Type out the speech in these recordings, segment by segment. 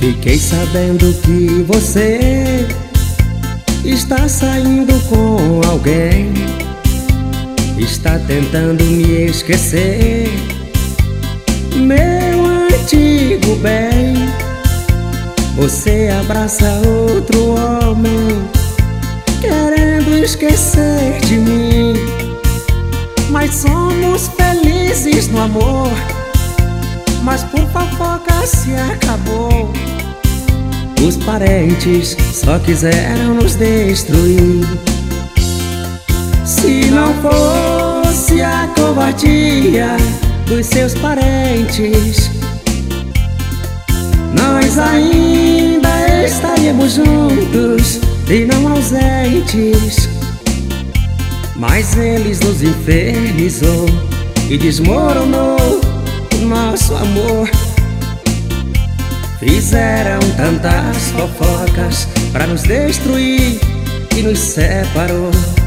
Fiquei sabendo que você está saindo com alguém, está tentando me esquecer, meu antigo bem. Você abraça outro homem, querendo esquecer de mim, mas somos felizes no amor. Mas por fofoca se acabou. Os parentes só quiseram nos destruir. Se não fosse a covardia dos seus parentes, nós ainda estaríamos juntos e não ausentes. Mas eles nos infernizou e desmoronou o nosso amor. Fizeram tantas fofocas pra nos destruir e nos separou.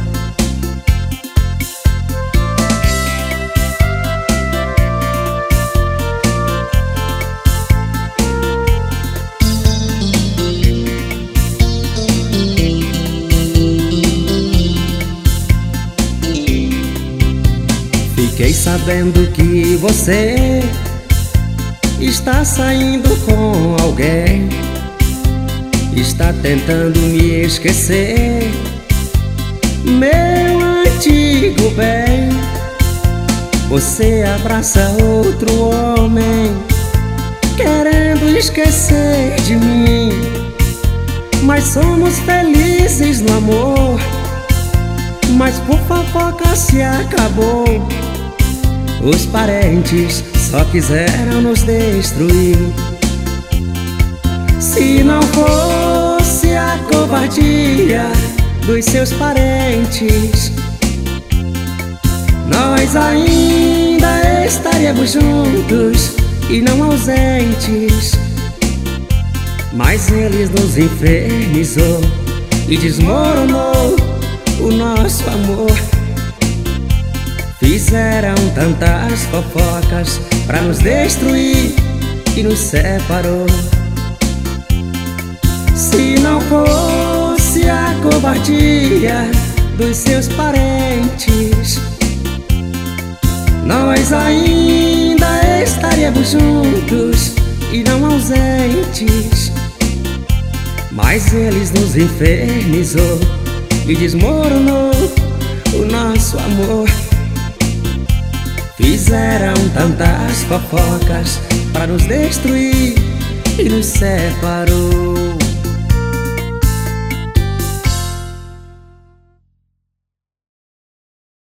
Fiquei sabendo que você está saindo com alguém, está tentando me esquecer, meu antigo bem. Você abraça outro homem, querendo esquecer de mim, mas somos felizes no amor. Mas por fofoca se acabou. Os parentes só quiseram nos destruir. Se não fosse a covardia dos seus parentes, nós ainda estaríamos juntos e não ausentes. Mas eles nos infernizou e desmoronou o nosso amor. Fizeram tantas fofocas pra nos destruir e nos separou. Se não fosse a covardia dos seus parentes, nós ainda estaríamos juntos e não ausentes. Mas eles nos infernizou e desmoronou o nosso amor. Fizeram tantas fofocas pra nos destruir e nos separou.